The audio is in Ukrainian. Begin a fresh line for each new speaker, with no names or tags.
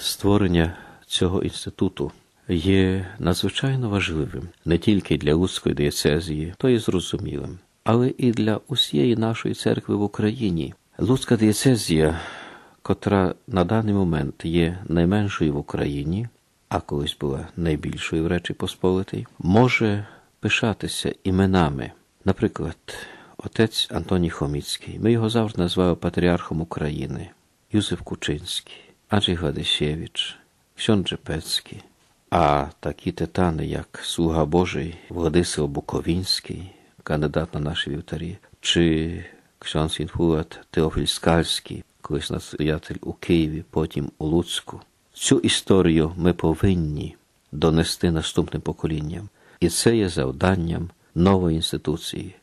Створення цього інституту є надзвичайно важливим не тільки для Луцької диєцезії, то є зрозумілим, але і для усієї нашої церкви в Україні. Луцька диєцезія, котра на даний момент є найменшою в Україні, а колись була найбільшою в Речі Посполитій, може пишатися іменами. Наприклад, отець Антоній Хоміцький, ми його завжди називали патріархом України, Юзеф Кучинський, Анджей Гладишевич, Ксьон Джепецький, а такі титани, як слуга Божий Владислав Буковінський, кандидат на наші вівтарі, чи Ксьон Сінфулат Теофіль Скальський, колись настоятель у Києві, потім у Луцьку. Цю історію ми повинні донести наступним поколінням. І це є завданням нової інституції,